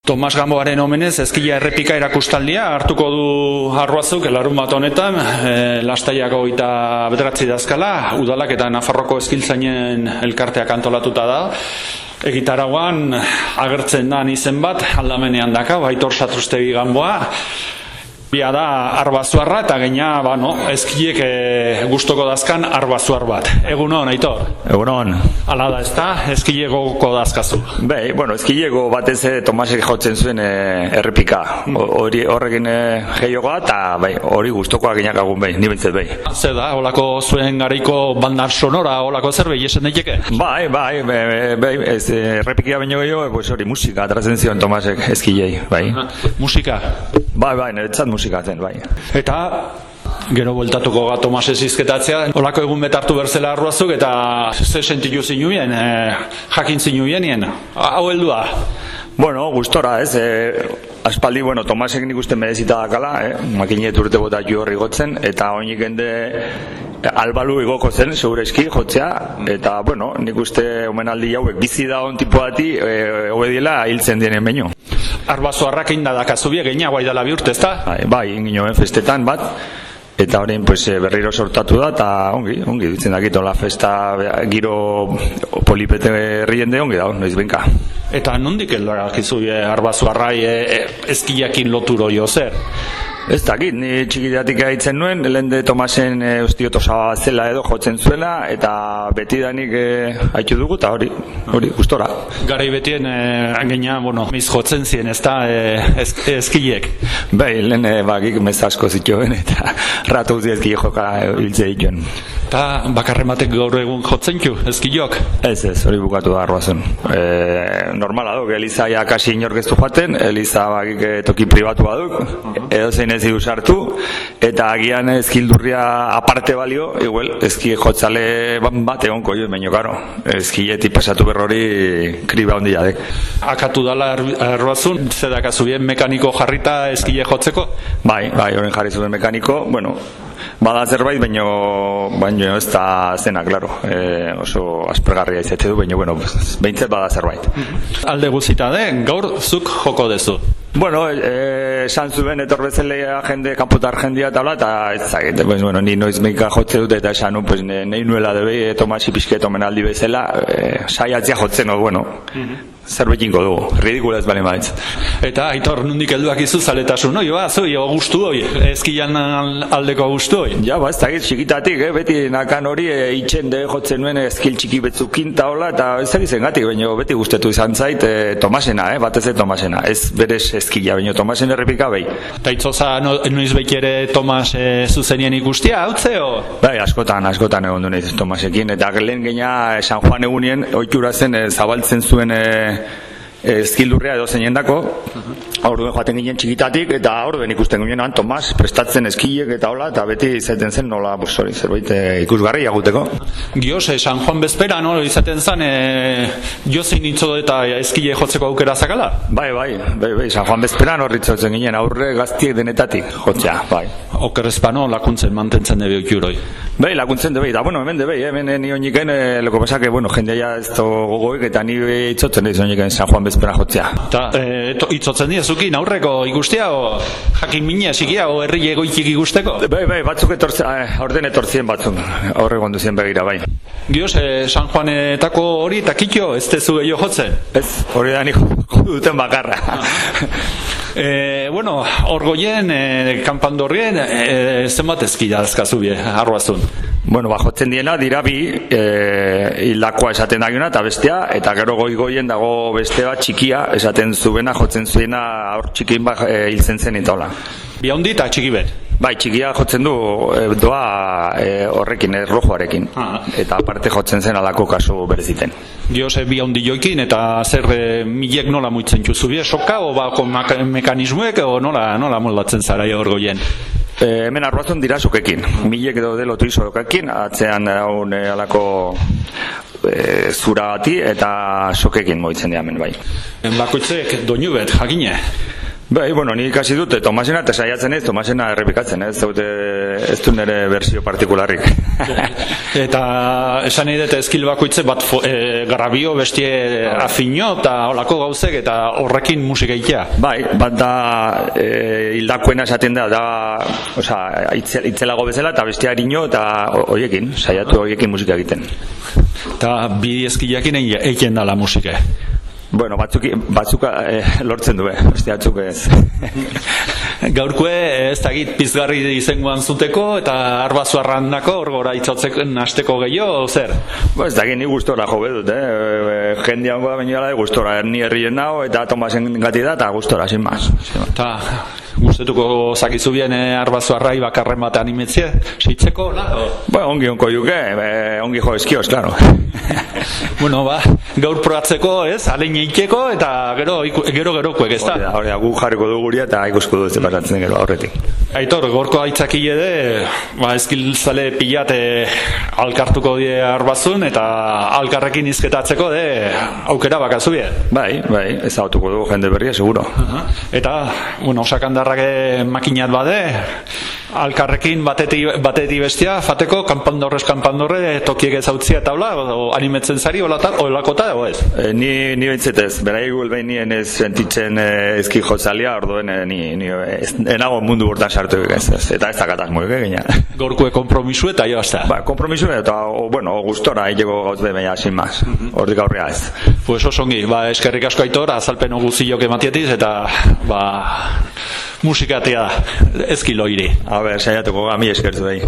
Tomas Gamboaren omenez eskila errepika erakustaldia hartuko du Arruazuk larunbat honetan, Lastaiako 29 dazkala, Udalak eta Nafarroko eskiltzainen elkarteak antolatuta da. Egitarauan agertzen da izen bat, aldamenean daka, Aitor Satrustegi Gamboa. Bia da arbazuarra eta gaina eskilek gustoko dazkan arbazuar bat. Egunon, Aitor? Egunon. Hala da, ezta? Eskilego dazkazu. Eskilego batez Tomasek jotzen zuen errepika. Horrekin gehiagoa eta hori gustokoa ginak agun ni bintzet Zer da, holako zuen garaiko bandar sonora, holako zerbait esen daiteke? Errepikia baino gehiago, hori musika atratzen zion Tomasek eskilei, Musika? Niretzat musika zen, Eta gero bueltatuko ga Tomase zizketatzea, holako egun betartu berzela Arruazuk eta ze sentitu zinuen, jakin zinuen, hau heldua? Gustora, aspaldi, Tomasek nik uste merezita dakala, makinet urte bota horri gotzen, eta oinik ende albalu igoko zen, segureski, jotzea, eta, nik uste omenaldi hauek bizi da on tipo bati, obediela hiltzen dienen baino. Arbazuarrak egin da dakazubia, gehiago aidala bi urte, ezta? Inginoen festetan bat, eta horrein berriro sortatu da, eta ongi ditzen dakitola festa giro polipete herrien ongi da, noiz benka. Eta nondik eldarak izubie arbazuarrai eskiakin loturo jo zer? Ez dakit, ni txikidatik gaitzen nuen, lehen de Tomasen ustiotosa zela edo jotzen zuela, eta beti danik haitu dugu, eta hori gustora. Garai betien, gaina, miz jotzen ziren, ez da, eskilek? Lehen bakik mez asko zituen, eta ratu uzi eskile joka hiltze dituen. Eta bakarrematek gaur egun jotzen ju, eskilok? Ez, hori bukatu da Arruazun. Normala duk, Eliza kasi inorkeztu joaten, Eliza bakik toki pribatua duk, edo zein ez sartu, eta agian eskildurria aparte balio, igual, eski jotzale bat egonko jo, baino karo, eskiletik pasatu berrori kriba ondia dek. Akatu dala Arruazun, zedakazu bien mekaniko jarrita eskile jotzeko? Horren jarri zuen mekaniko, bada zerbait, baino ez da zena, klaro, oso aspergarria izate du, baino, behintzet bada zerbait. Alde guzita den, gaur zuk joko dezu? Esan zuen etorbezelea jende, kanpotar jendia eta ez zagit, ni noiz meika jotze dut eta esan nahi nuela debe Tomasi pixket omenaldi bezala, saiatzea jotzen, zerbait ingo dugu, ridikula ez bale maitz. Eta Aitor, nondik helduak izu zaletasun, gustu hoi, eskilan aldeko gustu hoi? Ez dakit, txikitatik, beti nakan hori itxen de jotzen nuen eskil txiki betzukin taola, eta ez dakit zengatik, beti gustatu izan zait Tomasena, batez Tomasena, ez berez eskila, Tomasen errepika behi. Eta itzoza noiz behi ere Tomas zuzenien ikustia, hautzeo? Askotan egon du nahiz Tomasekin, eta lehen geina San Juan egunien, oitura zen zabaltzen zuen eskildurria edo zein endako, aurruen joaten ginen txikitatik, eta aurruen ikusten ginen Tomas prestatzen eskilek eta hola, eta beti izaten zen nola, zerbait ikusgarri aguteko. Gioz, San Juan bezpera, izaten zen, jozein nintzo eta eskile jotzeko aukera zakala? Bai, San Juan bezpera horritzotzen ginen, aurre gaztiek denetatik jotzea, Okerrezpano lakuntzen mantentzen debe okiuroi? Lakuntzen debe, eta hemen debe, hemen ni oiniken, loko pasake, jendea ez gogoik, eta ni itzotzen deiz oiniken San Juan bezpera jotzea. Eta itzotzen diezukin aurreko ikustea, o jakin minea sikia, o herri egoitik ikusteko? Batzuk orden etortzien batzuk, aurre gonduzien begira, Gioz, San Juanetako hori eta kitxo, ez tezu gehiago jotzen? Ez, hori da nik duten bakarra. Orgoien, kanpandorrien, zenbat eskila azkazubie, Arruazun? Jotzen diena, dira bi, hilakoa esaten dagiona eta bestea, eta gero goien dago beste bat txikia, esaten zuena, jotzen zuena aur txikin hiltzen zen eta hola. Bi handi eta txiki bet? Txikia jotzen du doa horrekin, rojoarekin, eta aparte jotzen zen alako kasu bereziten. Gioz, bi handi joikin, eta zer milek nola muitzen txuzubie, soka, o bako mekanismuek, o nola moldatzen zara orgoien? Hemen Arruazun dira sokekin, milek edo delotu izokekin, atzean daun alako zura bati eta sokekin moitzen dira hemen, Bakoitzek doinu bet, jakine? Bai, bueno, ni ikasi dut, Tomasena, eta saiatzen ez, Tomasena errepikatzen, ez du nire versio partikularrik. Eta esan nahi dut eskil bakoitze bat grabio, bestie afino, eta holako gauzek, eta horrekin musika egitea. Bai, bat da hildakoena esaten da, itzelago bezala, eta bestia harino, eta horiekin, saiatu horiekin musika egiten. Eta bi eskilakin egiten dala musika. Bueno, batzuk lortzen du, beste batzuk ez. Gaurkoe ez dakit pizgarri izenguan zuteko eta Arbazu arrandako hor gora itzotzeken hasteko gehiago, zer? Ez dakit ni gustora jo bedut, jende hango da bainoala gustora, ni herrien nao eta Tomasen gati da eta gustora, sin más. Eta gustetuko zakizu bien Arbazu arrai bakarren bat animetzie, seitzeko, la? Ongi onko juke, ongi jo eskioz, claro. Bueno, gaur probatzeko, ez, alein eiteko eta gero-gerokoek, ez da? Hori, gu jarriko du guria eta ikusko du ez pasatzen gero aurretik. Aitor, gorko aitzakile de, eskiltzale pilate alkartuko die Arbazun eta alkarrekin izketatzeko de aukera bakazu bie. Bai, ezautuko du jende berria, seguro. Eta, bueno, sakandarrake makinat bade, alkarrekin bateti bestia, fateko, kanpandorre tokiek ezautzia taula, o animetzen zari, olakota, o ez? Ni bentzetez, berai gulbein nien ez sentitzen ezki jotzalia, orduen enago mundu bortan sartu ez, eta ez dakatak moik egina. Gorkue kompromisu eta jazta? Kompromisu eta, gustora egeko gauz baina, sin más, hortik aurrea ez. Pues osongi, eskerrik asko Aitor, azalpen guztiok ematietiz, eta, musikatea ezkilo iri. A ber, saiatuko gami eskertu behi.